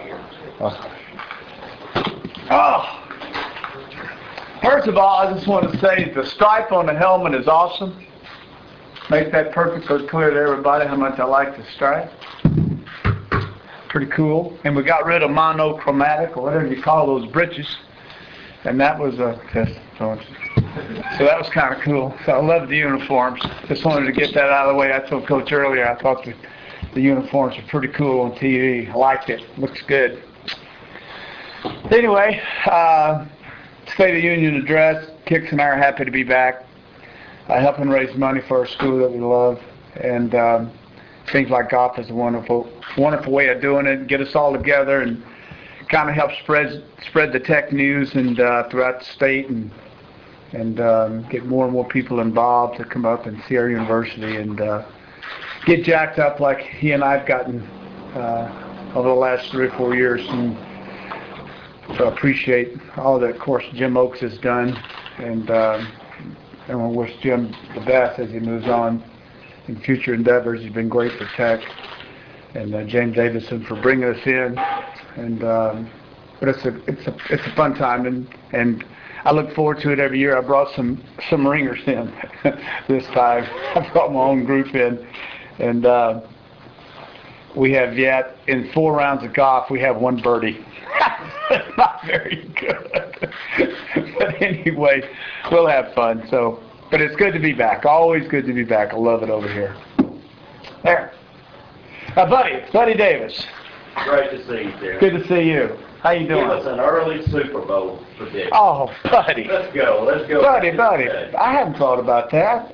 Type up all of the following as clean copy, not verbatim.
Oh, first of all, I just want to say the stripe on the helmet is awesome. Make that perfectly clear to everybody how much I like the stripe. Pretty cool. And we got rid of monochromatic, or whatever you call those breeches. And that was a test. So that was kind of cool. So I love the uniforms. Just wanted to get that out of the way. I told Coach earlier I thought the uniforms are pretty cool on TV. I liked it. Looks good. Anyway, State of the Union address. Kix and I are happy to be back. Helping raise money for our school that we love. And things like golf is a wonderful way of doing it. Get us all together and kind of help spread the tech news and throughout the state and get more and more people involved to come up and see our university and get jacked up like he and I've gotten over the last 3 or 4 years. And so I appreciate all that, of course, Jim Oakes has done, and I wish Jim the best as he moves on in future endeavors. He's been great for Tech, and James Davison for bringing us in. And but it's a fun time, and I look forward to it every year. I brought some ringers in this time. I brought my own group in, and we have yet in 4 rounds of golf we have 1 birdie. It's not very good, but anyway, we'll have fun. So, but it's good to be back. Always good to be back. I love it over here. There, Buddy Davis. Great to see you, Tim. Good to see you. How you doing? Give us an early Super Bowl prediction. Oh, Buddy. Let's go. Buddy. I hadn't thought about that.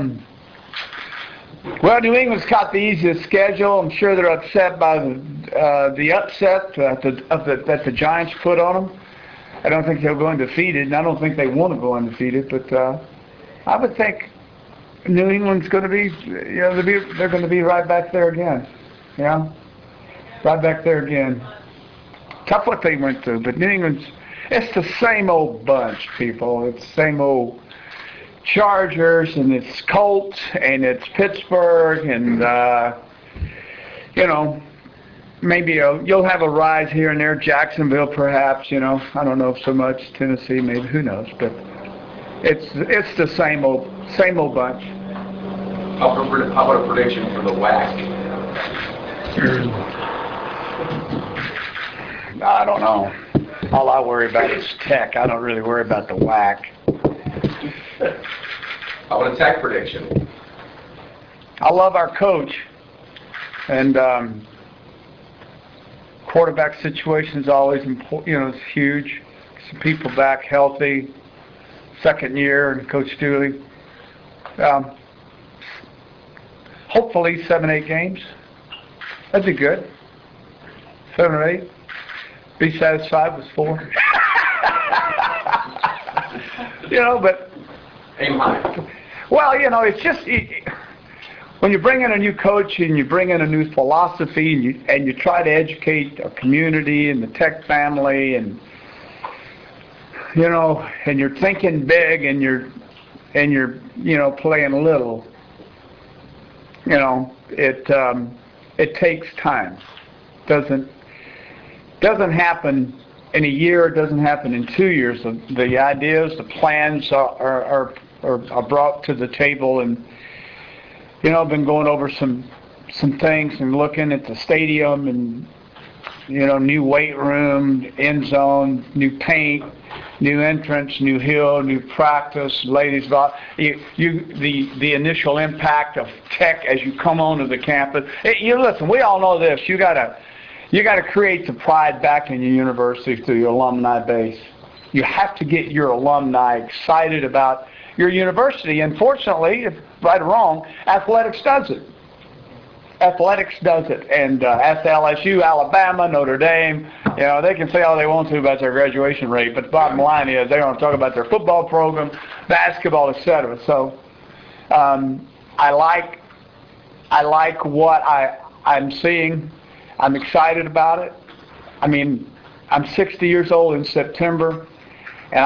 Well, New England's got the easiest schedule. I'm sure they're upset by the upset that the Giants put on them. I don't think they'll go undefeated, and I don't think they want to go undefeated. But I would think New England's going to be, they're going to be right back there again. Right back there again. Tough what they went through, but New England's, it's the same old bunch, people. It's the same old Chargers, and it's Colts, and it's Pittsburgh, and maybe you'll have a rise here and there. Jacksonville, perhaps. I don't know so much. Tennessee, maybe. Who knows? But it's the same old bunch. How about a prediction for the WAC? I don't know. All I worry about is Tech. I don't really worry about the WAC. How about a Tech prediction? I love our coach, and quarterback situation is always important. It's huge. Some people back healthy. Second year, and Coach Dooley. Hopefully 7-8 games. That'd be good. 7 or 8. Be satisfied with 4. But aim high. Well, it's just when you bring in a new coach and you bring in a new philosophy and you try to educate a community and the Tech family and and you're thinking big and you're playing little. It takes time. Doesn't happen in a year. It doesn't happen in 2 years. The ideas, the plans are brought to the table, and I've been going over some things and looking at the stadium and new weight room, end zone, new paint, new entrance, new hill, new practice, ladies' the initial impact of Tech as you come onto the campus. Listen, we all know this. You gotta create the pride back in your university through your alumni base. You have to get your alumni excited about your university. And fortunately, if right or wrong, athletics does it. And ask LSU, Alabama, Notre Dame, they can say all they want to about their graduation rate, but the bottom line is they don't talk about their football program, basketball, etc. So I like what I'm seeing. I'm excited about it. I mean, I'm 60 years old in September, and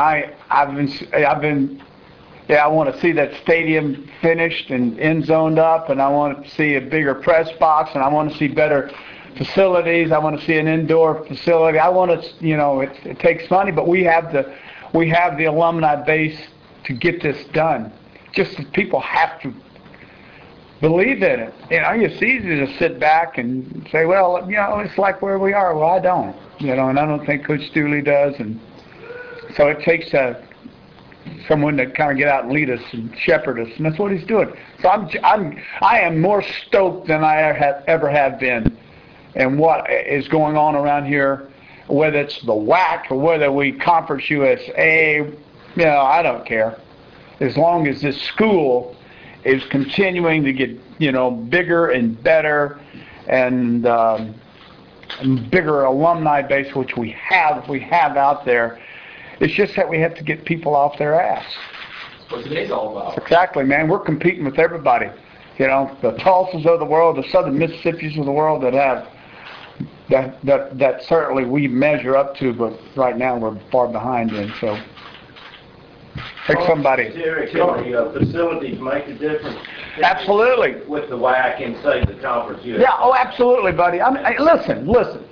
I want to see that stadium finished and end zoned up, and I want to see a bigger press box, and I want to see better facilities. I want to see an indoor facility. I want to, it takes money, but we have the alumni base to get this done. Just that people have to believe in it. It's easy to sit back and say, well, it's like where we are. Well, I don't, and I don't think Coach Dooley does, and so it takes someone to kind of get out and lead us and shepherd us, and that's what he's doing. So I am more stoked than I ever have been, and what is going on around here, whether it's the WAC or whether we Conference USA, I don't care, as long as this school is continuing to get bigger and better, and bigger alumni base, which we have out there. It's just that we have to get people off their ass. That's what today's all about. Exactly, man. We're competing with everybody. The Tulsas of the world, the Southern Mississippis of the world that have that certainly we measure up to, but right now we're far behind in. So, pick somebody. Derek, can the facilities make a difference? Absolutely. With the WAC and say the Conference USA. Yeah. Oh, absolutely, buddy. Listen.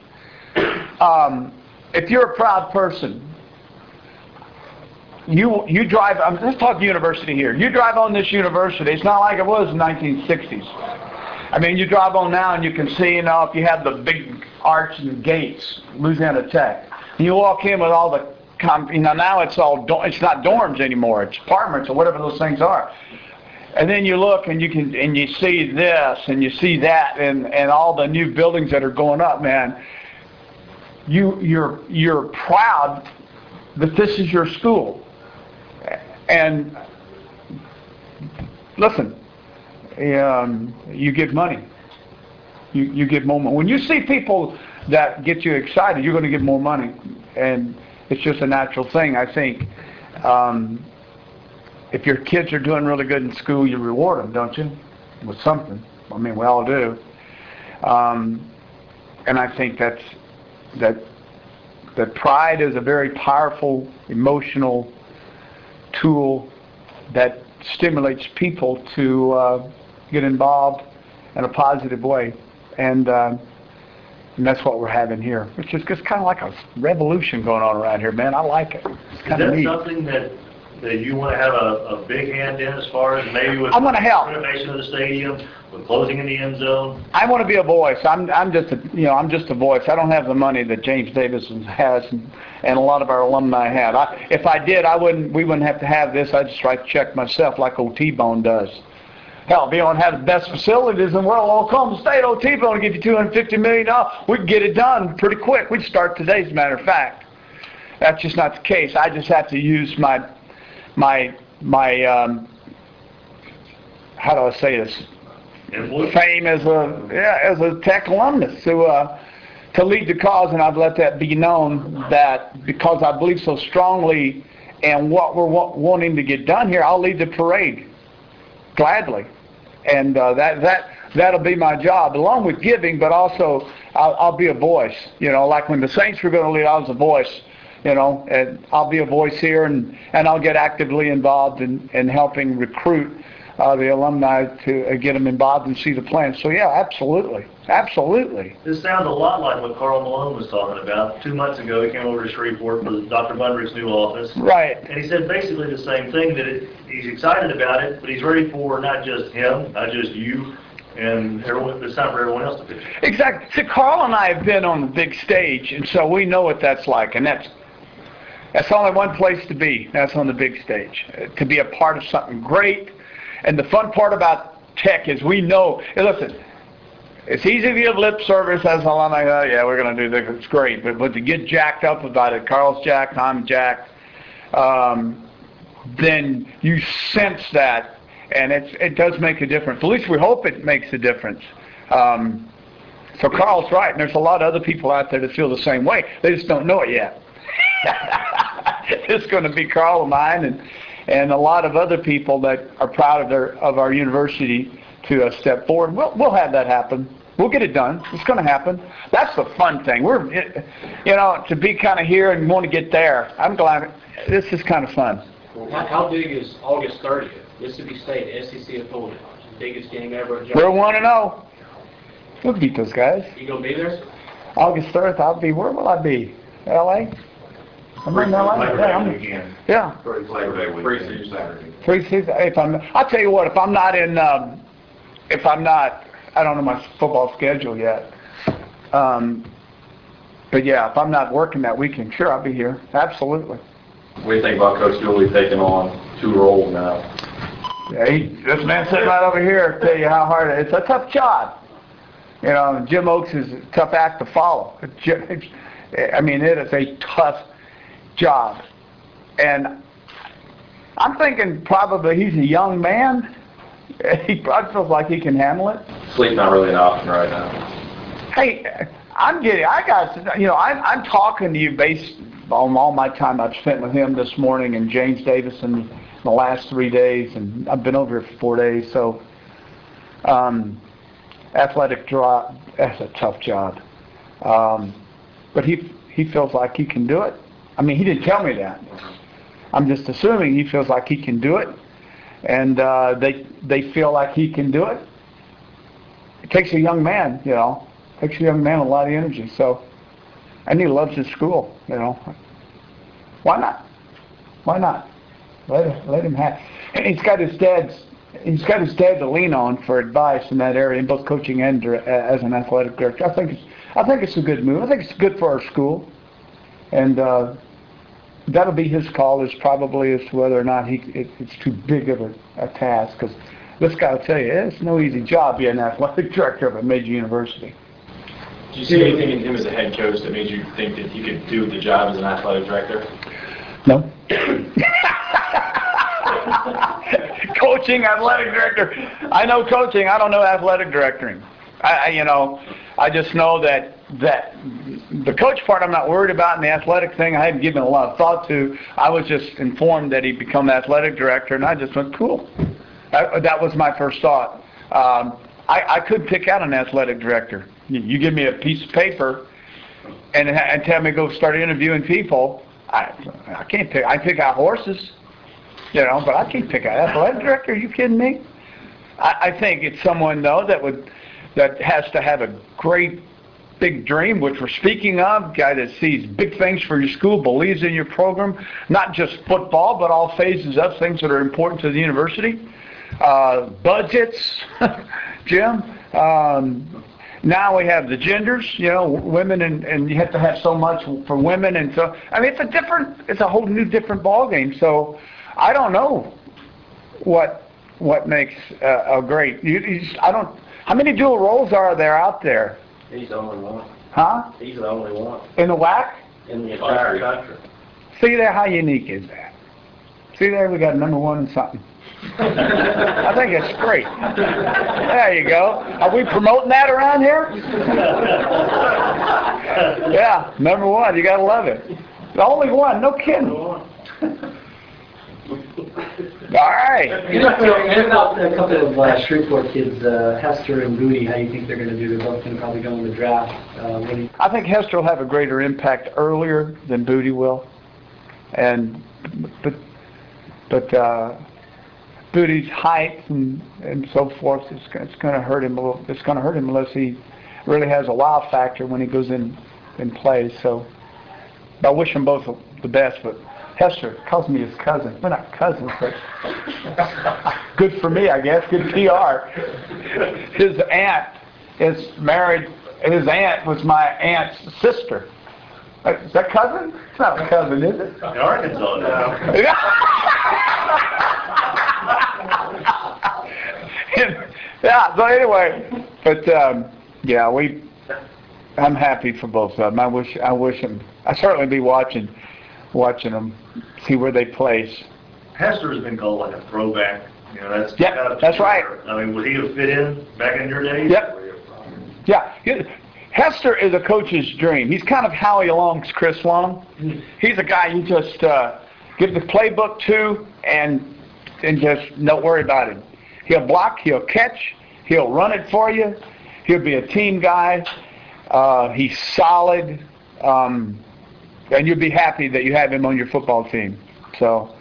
If you're a proud person, you drive. Let's talk university here. You drive on this university. It's not like it was in the 1960s. I mean, you drive on now and you can see, if you have the big arch and gates, Louisiana Tech, and you walk in with all the, now it's not dorms anymore. It's apartments or whatever those things are. And then you look and you see this and you see that and all the new buildings that are going up, man. You're proud that this is your school. And listen, you get money. You get more money. When you see people that get you excited, you're going to get more money. And it's just a natural thing. I think if your kids are doing really good in school, you reward them, don't you? With something. I mean, we all do. And I think that pride is a very powerful emotional tool that stimulates people to get involved in a positive way, and that's what we're having here. It's just kind of like a revolution going on around here, man. I like it. It's kind of neat. Is that something that you want to have a big hand in, as far as maybe with I'm going to help. renovation of the stadium, with closing in the end zone? I want to be a voice. I'm just a voice. I don't have the money that James Davison has and a lot of our alumni have. If I did, we wouldn't have to have this. I'd just write a check myself like old T-Bone does. Hell, if you don't have the best facilities in the world, Oklahoma State, old T-Bone will give you $250 million. We can get it done pretty quick. We'd start today, as a matter of fact. That's just not the case. I just have to use my how do I say this? Fame as a Tech alumnus to lead the cause, and I've let that be known that because I believe so strongly in what we're wanting to get done here, I'll lead the parade gladly, and that'll be my job, along with giving, but also I'll be a voice. Like when the Saints were going to lead, I was a voice. And I'll be a voice here, and I'll get actively involved in helping recruit the alumni to get them involved and see the plan. So yeah, absolutely. This sounds a lot like what Carl Malone was talking about. 2 months ago, he came over to Shreveport for Dr. Bundrick's new office. Right. And he said basically the same thing, that he's excited about it, but he's ready for not just him, not just you, and everyone, it's time for everyone else to pitch. Exactly. See, Carl and I have been on the big stage, and so we know what that's like, and that's only one place to be. That's on the big stage, to be a part of something great. And the fun part about Tech is we know, listen, it's easy to give lip service as alumni. Yeah, we're going to do this. It's great. But to get jacked up about it, Carl's jacked, I'm jacked, then you sense that, and it does make a difference. At least we hope it makes a difference. So Carl's right, and there's a lot of other people out there that feel the same way. They just don't know it yet. It's going to be Carl and mine and a lot of other people that are proud of our university to step forward. We'll have that happen. We'll get it done. It's going to happen. That's the fun thing. To be kind of here and want to get there. I'm glad. This is kind of fun. Well, how big is August 30th? Mississippi State, SEC affiliate, biggest game ever. We're 1-0. We'll beat those guys. You gonna be there? August 3rd, I'll be, where will I be? L.A.? I'm in L.A. Weekend. Yeah. Preseason Saturday. Preseason. I'll tell you what, if I'm not, I don't know my football schedule yet. But yeah, if I'm not working that weekend, sure, I'll be here. Absolutely. What do you think about Coach Dooley taking on 2 roles now? Yeah, this man sitting right over here tell you how hard it is. It's a tough job. You know, Jim Oakes is a tough act to follow. I mean, it is a tough job. And I'm thinking probably he's a young man. He probably feels like he can handle it. Sleep not really an option right now. Hey, I'm talking to you based on all my time I've spent with him this morning and James Davison the last 3 days, and I've been over here for 4 days, so athletic drop, that's a tough job. But he feels like he can do it. I mean, he didn't tell me that. I'm just assuming he feels like he can do it, and they feel like he can do it. It takes a young man, you know. It takes a young man a lot of energy. So, and he loves his school, you know. Why not? Why not? Let him have. And he's got his dad to lean on for advice in that area, in both coaching and as an athletic director. I think it's a good move. I think it's good for our school, and that'll be his call. Is probably as to whether or not it's too big of a task. Because this guy will tell you, it's no easy job being an athletic director of a major university. Did you see anything in him as a head coach that made you think that he could do the job as an athletic director? No. Coaching, athletic director. I know coaching. I don't know athletic directoring. I just know that the coach part I'm not worried about, and the athletic thing I hadn't given a lot of thought to. I was just informed that he'd become athletic director, and I just went, cool. That was my first thought. I could pick out an athletic director. You give me a piece of paper and tell me to go start interviewing people. I can't pick. I pick out horses, you know, but I can't pick out athletic director. Are you kidding me? I think it's someone though that has to have a great big dream, which we're speaking of. Guy that sees big things for your school, believes in your program, not just football, but all phases of things that are important to the university. Budgets, Jim. Now we have the genders, you know, women and you have to have so much for women, and so I mean it's a whole new different ballgame. So I don't know what makes a great. How many dual roles are there out there? He's the only one. Huh? He's the only one In the WAC? in the entire country. See there, how unique is that? See there, we got number 1 in something. I think it's great. There you go. Are we promoting that around here? Yeah, number 1. You gotta love it. The only one. No kidding. All right. You know about a couple of Shreveport kids, Hester and Booty. How do you think they're going to do? They're both going to probably go in the draft. I think Hester will have a greater impact earlier than Booty will, but Booty's height and so forth it's going to hurt him a little. It's going to hurt him unless he really has a wow factor when he goes in and plays. So I wish them both the best, but Hester calls me his cousin. We're not cousins, but good for me, I guess. Good PR. His aunt is married. His aunt was my aunt's sister. Is that cousin? It's not a cousin, is it? In Arkansas now. Yeah. So anyway, but yeah, I'm happy for both of them. I wish them. I certainly be watching them, see where they place. Hester has been called like a throwback. You know, that's that's right. I mean, would he have fit in back in your days? Yep. Yeah. Hester is a coach's dream. He's kind of Howie Long's Chris Long. He's a guy you just give the playbook to and just don't worry about it. He'll block, he'll catch, he'll run it for you. He'll be a team guy. He's solid. And you'll be happy that you have him on your football team. So,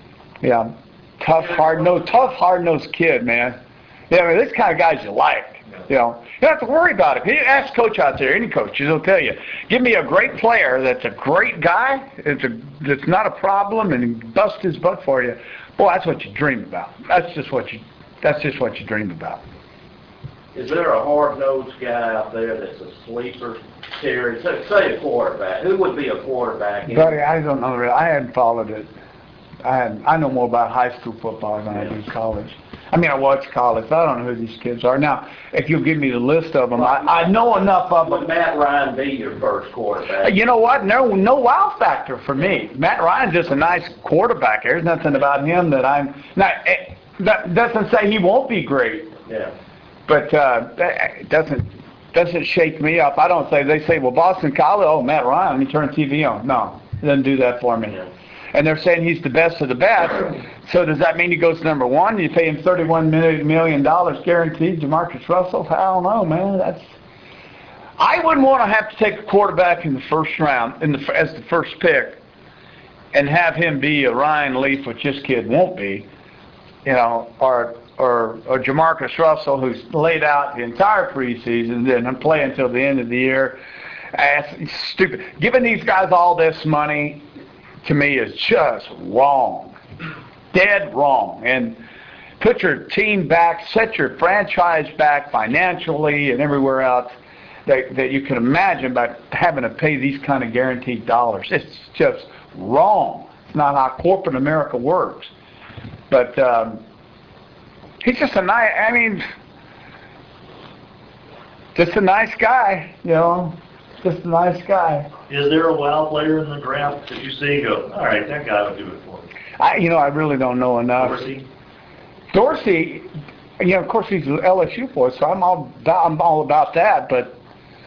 yeah, tough, hard-nosed kid, man. Yeah, I mean, this kind of guys you like. You don't have to worry about it. You ask coach out there, any coach, he'll tell you, give me a great player that's a great guy, that's not a problem, and he busts his butt for you. Boy, that's what you dream about. That's just what you dream about. Is there a hard-nosed guy out there that's a sleeper, Terry? Say a quarterback. Who would be a quarterback? Buddy, I don't know. I hadn't followed it. I know more about high school football than I do college. I mean, I watch college, but I don't know who these kids are. Now, if you'll give me the list of them, I know enough of them. Would Matt Ryan be your first quarterback? You know what? No wow factor for me. Matt Ryan's just a nice quarterback. There's nothing about him that I'm not. That doesn't say he won't be great. Yeah. But it doesn't shake me up. I don't say, they say, well, Boston College, oh, Matt Ryan, let me turn the TV on. No, it doesn't do that for me. Yeah. And they're saying he's the best of the best. So does that mean he goes number one? You pay him $31 million guaranteed, Jamarcus Russell? I don't know, man. I wouldn't want to have to take a quarterback in the first round as the first pick and have him be a Ryan Leaf, which this kid won't be, or Jamarcus Russell, who's laid out the entire preseason, and play until the end of the year. It's stupid. Giving these guys all this money, to me, is just wrong. Dead wrong. And put your team back, set your franchise back financially and everywhere else that you can imagine by having to pay these kind of guaranteed dollars. It's just wrong. It's not how corporate America works. But he's just just a nice guy, just a nice guy. Is there a wow player in the draft that you see and go, all right, that guy will do it for me? I really don't know enough. Dorsey, of course he's an LSU boy, so I'm all about that. But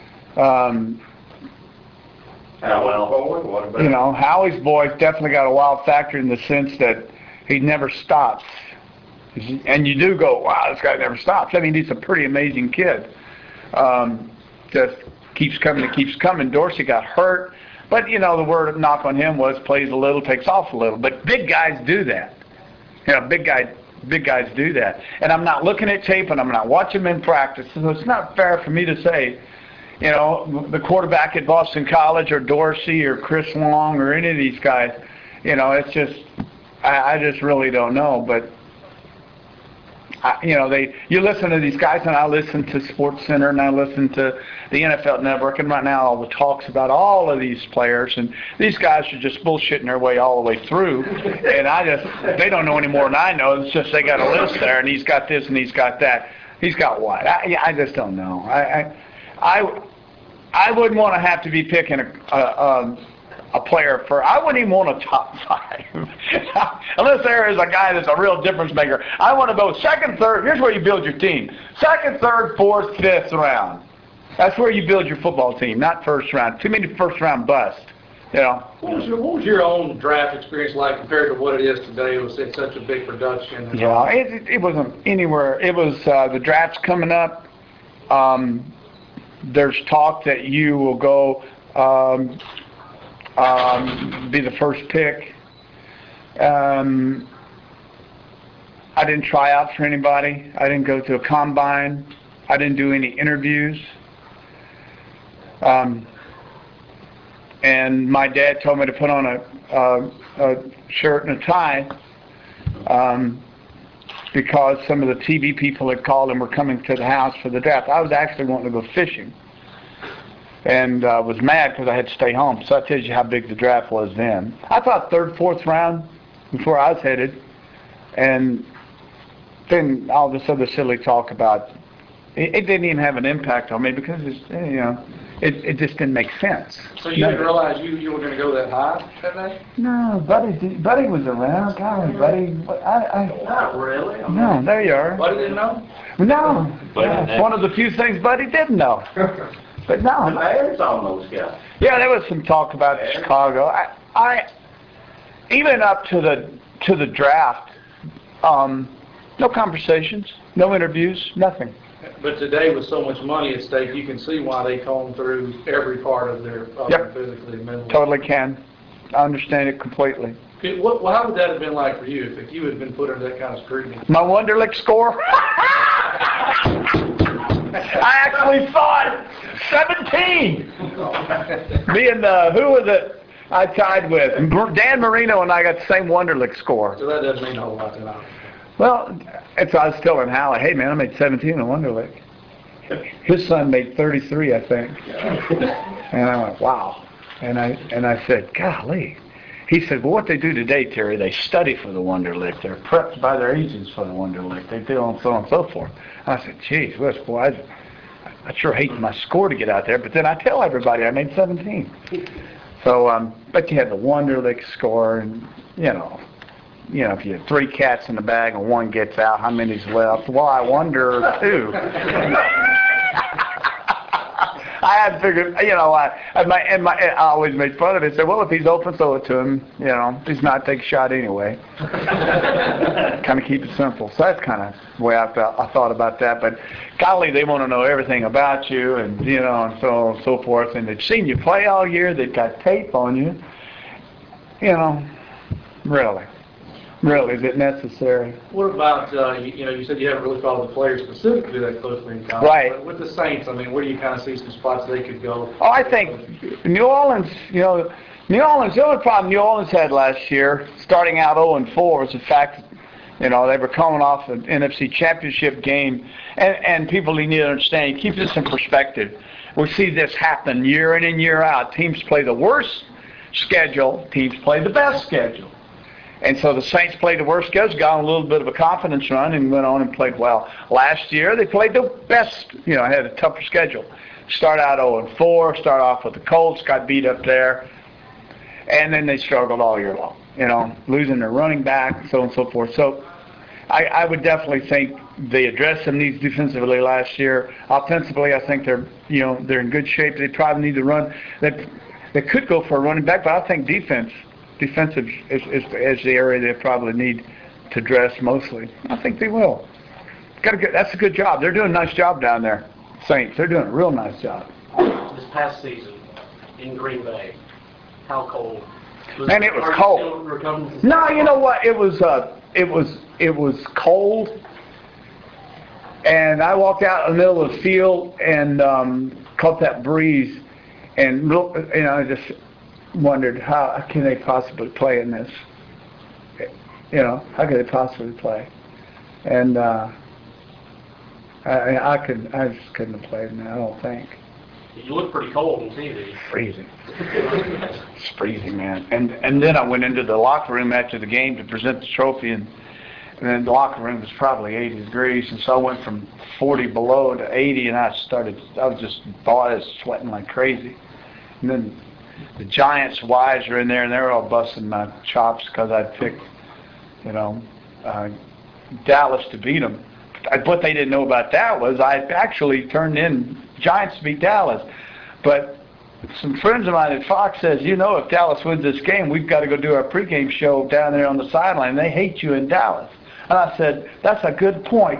Howie's boy's definitely got a wild factor in the sense that he never stops. And you do go, wow, this guy never stops. I mean, he's a pretty amazing kid. Just keeps coming and keeps coming. Dorsey got hurt, but the word knock on him was plays a little, takes off a little. But big guys do that. Big guys do that. And I'm not looking at tape and I'm not watching them in practice, so it's not fair for me to say, the quarterback at Boston College or Dorsey or Chris Long or any of these guys. It's just I just really don't know. But you listen to these guys, and I listen to SportsCenter, and I listen to the NFL Network, and right now all the talks about all of these players, and these guys are just bullshitting their way all the way through, and they don't know any more than I know. It's just they got a list there, and he's got this and he's got that. He's got what? I just don't know. I wouldn't want to have to be picking a player I wouldn't even want a top five. Unless there is a guy that's a real difference maker. I want to go second, third. Here's where you build your team. Second, third, fourth, fifth round. That's where you build your football team, not first round. Too many first round busts. What was your own draft experience like compared to what it is today? It was such a big production. Yeah, it wasn't anywhere. It was the draft's coming up. There's talk that you will go be the first pick. I didn't try out for anybody. I didn't go to a combine. I didn't do any interviews. And my dad told me to put on a shirt and a tie because some of the TV people had called and were coming to the house for the draft. I was actually wanting to go fishing. And was mad because I had to stay home. So that tells you how big the draft was then. I thought third, fourth round before I was headed. And then all this other silly talk about it didn't even have an impact on me because it just didn't make sense. So you didn't realize you were going to go that high that day? No, Buddy was around. Golly, Buddy. Not really. No, there you are. Buddy didn't know? No. It's one of the few things Buddy didn't know. But no. It's on those guys. Yeah, there was some talk about Chicago. I even up to the draft, no conversations, no interviews, nothing. But today, with so much money at stake, you can see why they comb through every part of their physically and mentally. Totally can. I understand it completely. How would that have been like for you if you had been put under that kind of scrutiny? My Wonderlic score? I actually thought 17. Me and, who was it I tied with? Dan Marino and I got the same Wonderlic score. So that doesn't mean a whole lot to me. Well, I was telling Hallie, hey man, I made 17 in Wonderlic. His son made 33, I think. And I went, wow. And I said, golly. He said, well, what they do today, Terry, they study for the Wonderlic. They're prepped by their agents for the Wonderlic. They do and so on and so forth. And I said, geez, Wes, boy, I sure hate my score to get out there, but then I tell everybody I made 17. So, but you had the Wonderlic score, and, you know, if you have 3 cats in the bag and 1 gets out, how many's left? Well, I wonder, too. I had figured, you know, I always made fun of it. Said, well, if he's open, throw it to him. You know, if he's not, take a shot anyway. Kind of keep it simple. So that's kind of the way I thought about that. But golly, they want to know everything about you, and you know, and so on and so forth. And they've seen you play all year. They've got tape on you. You know, really. Really, is it necessary? What about, you know, you said you haven't really followed the players specifically that closely in college. Right. But with the Saints, I mean, where do you kind of see some spots they could go? Oh, I think New Orleans, you know, the only problem New Orleans had last year, starting out 0-4, was the fact that, you know, they were coming off an NFC Championship game, and people need to understand, keep this in perspective. We see this happen year in and year out. Teams play the worst schedule, teams play the best schedule. And so the Saints played the worst schedule, got on a little bit of a confidence run, and went on and played well. Last year, they played the best, you know, had a tougher schedule. Start out 0-4, start off with the Colts, got beat up there, and then they struggled all year long, you know, losing their running back, so on and so forth. So I would definitely think they addressed some needs defensively last year. Offensively, I think they're in good shape. They probably need to run. They could go for a running back, but I think defensive is the area they probably need to address mostly. I think they will. That's a good job. They're doing a nice job down there, Saints. They're doing a real nice job. This past season in Green Bay, how cold? Man, it was cold. No, you know what? It was cold, and I walked out in the middle of the field and caught that breeze, and I just wondered, how can they possibly play in this? You know, how could they possibly play? And I just couldn't have played in that, I don't think. You look pretty cold on TV. Freezing. It's freezing, man. And then I went into the locker room after the game to present the trophy, and then the locker room was probably 80 degrees, and so I went from 40 below to 80, and I was sweating like crazy. And then the Giants' wives are in there, and they're all busting my chops because I picked, you know, Dallas to beat them. What they didn't know about that was I actually turned in Giants to beat Dallas. But some friends of mine at Fox says, you know, if Dallas wins this game, we've got to go do our pregame show down there on the sideline. They hate you in Dallas. And I said, that's a good point.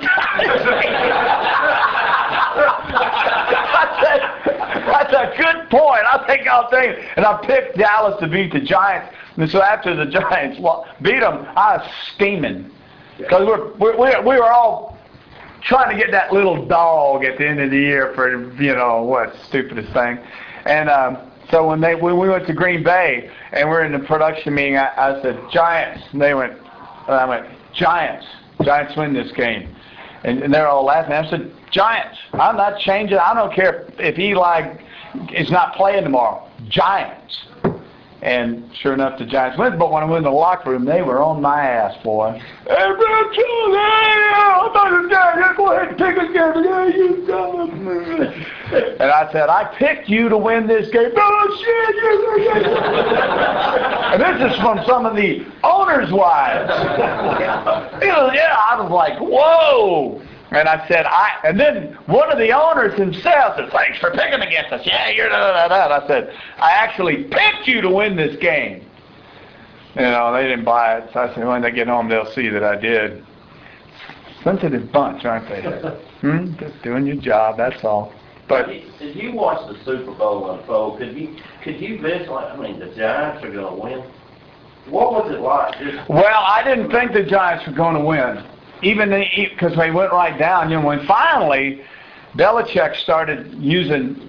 That's a good point. I'll tell you. And I picked Dallas to beat the Giants. And so after the Giants beat them, I was steaming. Because we were all trying to get that little dog at the end of the year for, you know, what, stupidest thing. And so when we went to Green Bay and we're in the production meeting, I said, Giants. And I went, Giants. Giants win this game. And they're all laughing. I said, Giants. I'm not changing. I don't care if Eli is not playing tomorrow. Giants. And sure enough, the Giants win. But when I went in the locker room, they were on my ass, boy. Hey, I'm about to die. Go ahead and pick again. Yeah, you dumb. And I said, I picked you to win this game. Oh, shit. And this is from some of the owners' wives. Yeah, I was like, whoa. And I said, and then one of the owners himself said, thanks for picking against us. Yeah, you're da-da-da-da. And I said, I actually picked you to win this game. You know, they didn't buy it. So I said, when they get home, they'll see that I did. Sensitive bunch, aren't they? Just doing your job, that's all. But did you watch the Super Bowl unfold? Could you visualize, the Giants are going to win? What was it like? Well, I didn't think the Giants were going to win. Even because they went right down, when finally Belichick started using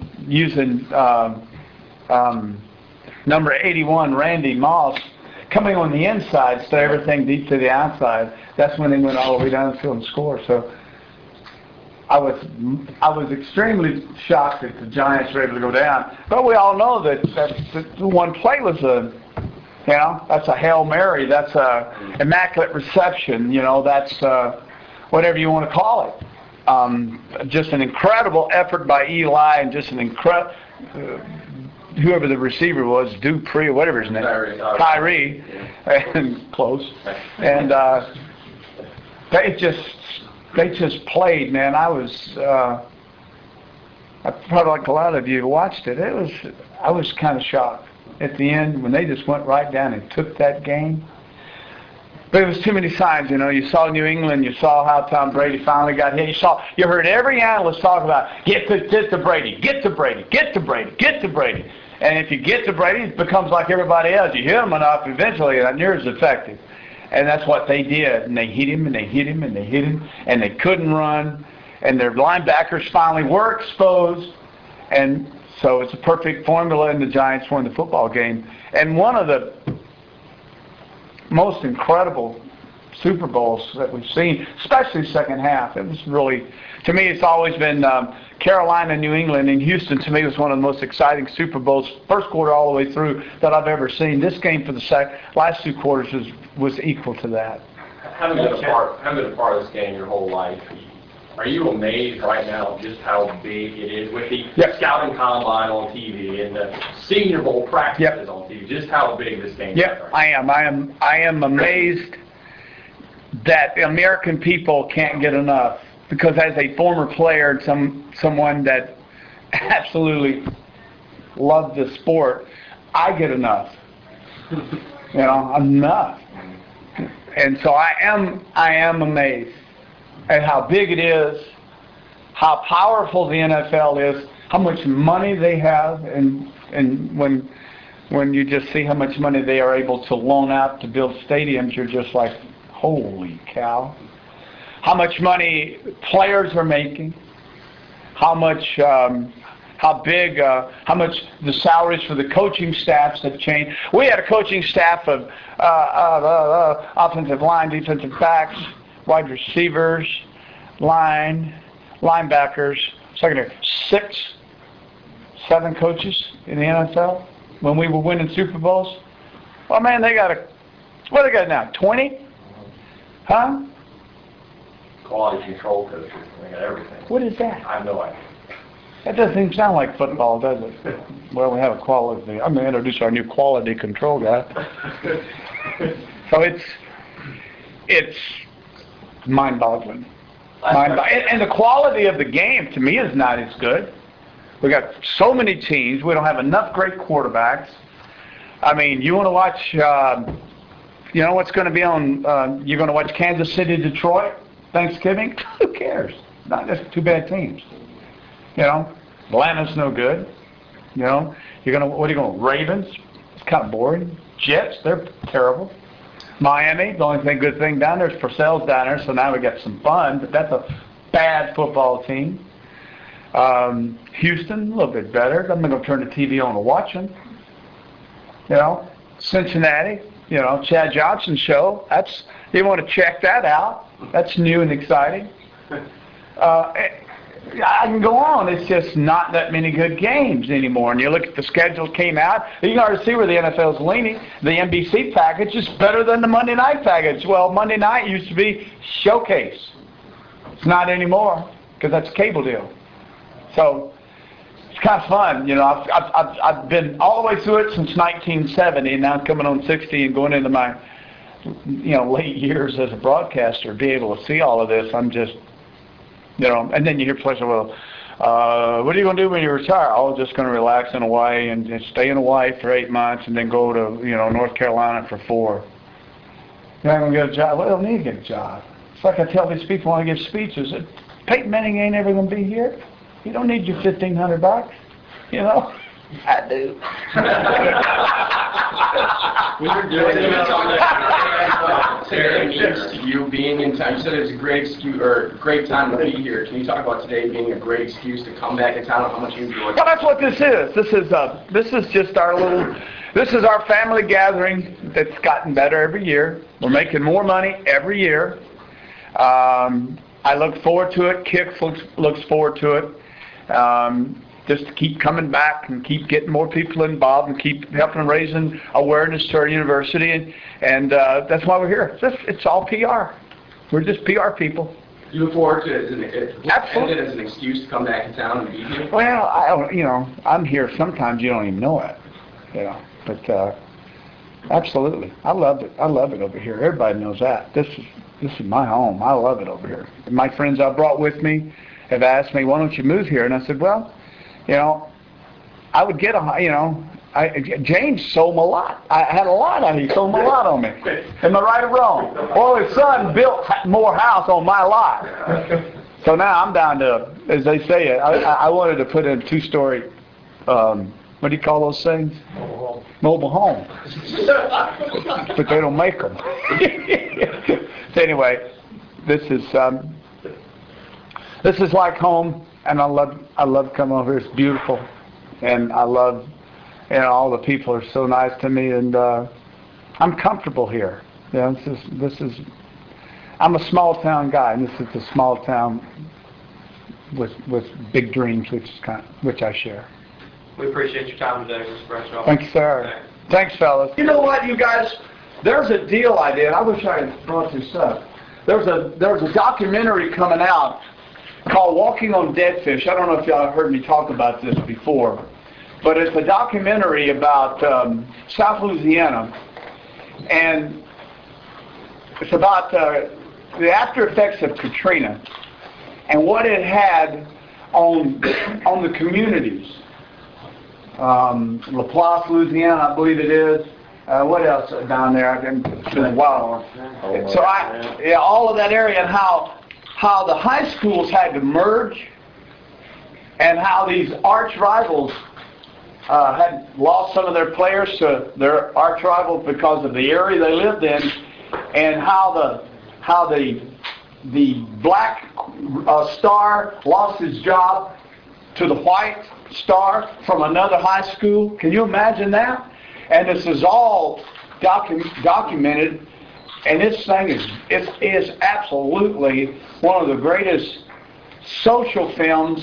number 81, Randy Moss, coming on the inside, so everything deep to the outside. That's when they went all the way down the field and scored. So I was extremely shocked that the Giants were able to go down. But we all know that the one play was that's a Hail Mary. That's a immaculate reception. That's whatever you want to call it. Just an incredible effort by Eli, and just an incredible, whoever the receiver was, Dupree or whatever his name, Tyree, and close, and they just played, man. I probably like a lot of you watched it. I was kind of shocked at the end when they just went right down and took that game. But it was too many signs, You saw New England. You saw how Tom Brady finally got hit. You heard every analyst talk about get to Brady, get to Brady, get to Brady, get to Brady. And if you get to Brady, it becomes like everybody else. You hit him enough, eventually, and not near as effective. And that's what they did. And they hit him, and they hit him, and they hit him, and they couldn't run. And their linebackers finally were exposed. And so it's a perfect formula, and the Giants won the football game. And one of the most incredible Super Bowls that we've seen, especially second half. It was really, to me, it's always been Carolina, New England, and Houston. To me, was one of the most exciting Super Bowls, first quarter all the way through, that I've ever seen. This game for the last two quarters was equal to that. Having been a part of this game your whole life, are you amazed right now just how big it is with the scouting combine on TV and the Senior Bowl practices on TV? Just how big this game is? Yep, I am amazed that the American people can't get enough, because as a former player and someone that absolutely loved the sport, I get enough. Enough. And so I am amazed at how big it is, how powerful the NFL is, how much money they have, and when you just see how much money they are able to loan out to build stadiums, you're just like, holy cow. How much money players are making, how much the salaries for the coaching staffs have changed. We had a coaching staff of offensive line, defensive backs, wide receivers, linebackers, secondary, 6, 7 coaches in the NFL when we were winning Super Bowls. Well, man, what they got now, 20? Huh? Quality control coaches. They got everything. What is that? I have no idea. That doesn't even sound like football, does it? Well, we have a quality. I'm going to introduce our new quality control guy. So it's mind-boggling. And the quality of the game, to me, is not as good. We got so many teams. We don't have enough great quarterbacks. I mean, you want to watch, what's going to be on, you're going to watch Kansas City, Detroit, Thanksgiving? Who cares? Not just two bad teams. Atlanta's no good. What are you going, Ravens? It's kind of boring. Jets, they're terrible. Miami, the only good thing down there is Purcell's down there, so now we got some fun, but that's a bad football team. Houston, a little bit better. I'm not going to turn the TV on to watch them. Cincinnati, Chad Johnson's show. You want to check that out. That's new and exciting. I can go on. It's just not that many good games anymore. And you look at the schedule that came out, you can already see where the NFL's leaning. The NBC package is better than the Monday night package. Well, Monday night used to be Showcase. It's not anymore, because that's a cable deal. So it's kind of fun. I've been all the way through it since 1970, and now I'm coming on 60 and going into my late years as a broadcaster. Be able to see all of this, I'm just, and then you hear places, well, what are you going to do when you retire? Oh, just going to relax in Hawaii and stay in Hawaii for 8 months and then go to, North Carolina for 4. You're not going to get a job. Well, they'll need to get a job. It's like I tell these people when I give speeches, Peyton Manning ain't ever going to be here. You don't need your $1,500, I do. Terry, you being in town, you said it's a great excuse, or great time to be here. Can you talk about today being a great excuse to come back in town and how much you enjoy it? Well, that's what this is. This is just our little, this is our family gathering that's gotten better every year. We're making more money every year. I look forward to it. Kix looks forward to it. Just to keep coming back and keep getting more people involved and keep helping raising awareness to our university. And that's why we're here. It's all PR. We're just PR people. You look forward to it Absolutely. as an excuse to come back in town and be here? Well, I don't, I'm here sometimes you don't even know it, but absolutely. I love it. I love it over here. Everybody knows that. This is my home. I love it over here. And my friends I brought with me have asked me, why don't you move here? And I said, well, I would get James sold me a lot. I had a lot on him. He sold me a lot on me. Am I right or wrong? Well, his son built more house on my lot. So now I'm down to, as they say, I wanted to put in a 2-story, what do you call those things? Mobile home. But they don't make them. So anyway, this is like home. And I love coming over here. It's beautiful, and I love, all the people are so nice to me, and I'm comfortable here. This is. I'm a small town guy, and this is a small town with big dreams, which I share. We appreciate your time today, Mr. Bradshaw. Thank you, sir. Thanks, fellas. You know what, you guys? There's a deal I did. I wish I had brought this up. There was a documentary coming out called Walking on Dead Fish. I don't know if y'all have heard me talk about this before, but it's a documentary about South Louisiana, and it's about the after effects of Katrina and what it had on the communities. Laplace, Louisiana, I believe it is. What else down there? It's been a while. So all of that area, and how the high schools had to merge, and how these arch rivals had lost some of their players to their arch rivals because of the area they lived in, and how the black star lost his job to the white star from another high school. Can you imagine that? And this is all documented. And this thing is absolutely one of the greatest social films.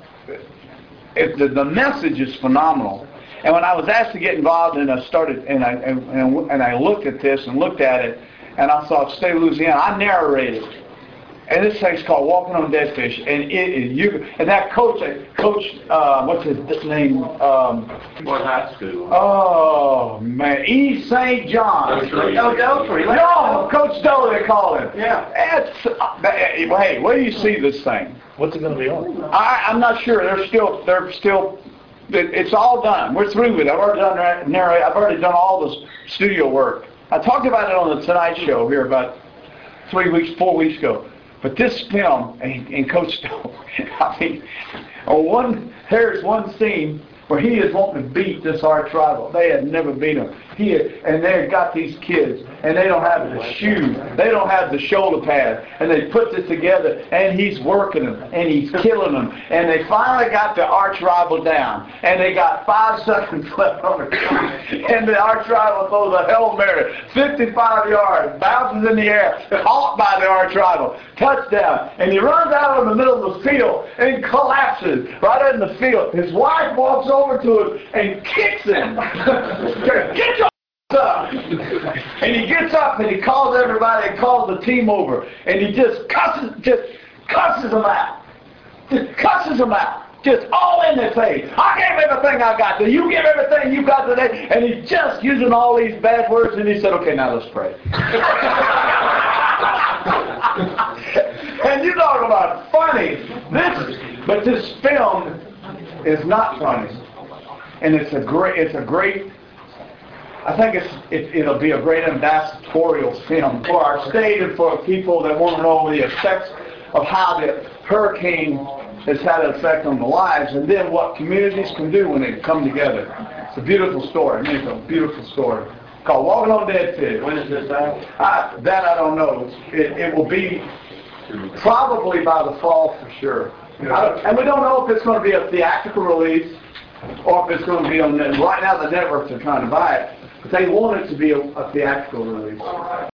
The message is phenomenal. And when I was asked to get involved, and I started, and I looked at this and looked at it, and I saw State of Louisiana, I narrated. And this thing's called Walking on Dead Fish. And that coach, what's his name? What high school? Oh man, East St. John. Deltry. No, Coach Doe they call him. Yeah. Hey, where do you see this thing? What's it going to be on? I'm not sure. They're still. It's all done. We're through with it. I've already done all the studio work. I talked about it on the Tonight Show here about 4 weeks ago. But this film, and Coach Stowe, I mean, there's one scene where he is wanting to beat this arch rival. They had never beat him. And they've got these kids, and they don't have the shoes. They don't have the shoulder pads. And they put this together, and he's working them, and he's killing them. And they finally got the arch rival down. And they got 5 seconds left on the clock. And the arch rival throws a Hail Mary, 55 yards, bounces in the air, caught by the arch rival. Touchdown. And he runs out in the middle of the field and collapses right in the field. His wife walks over to him and kicks him. Get your up. And he gets up and he calls everybody and calls the team over. And he just cusses them out. Just cusses them out. Just all in their face. I gave everything I got. You give everything you got today. And he's just using all these bad words. And he said, okay, now let's pray. And you talk about funny. But this film is not funny. And it's a great. I think it'll be a great ambassadorial film for our state and for people that want to know the effects of how the hurricane has had an effect on the lives, and then what communities can do when they come together. It's a beautiful story. I mean, it's a beautiful story. Called Walking on Dead Fish. When is this out? That I don't know. It will be probably by the fall for sure. And we don't know if it's going to be a theatrical release or if it's going to be on. Right now, the networks are trying to buy it, but they want it to be a theatrical release.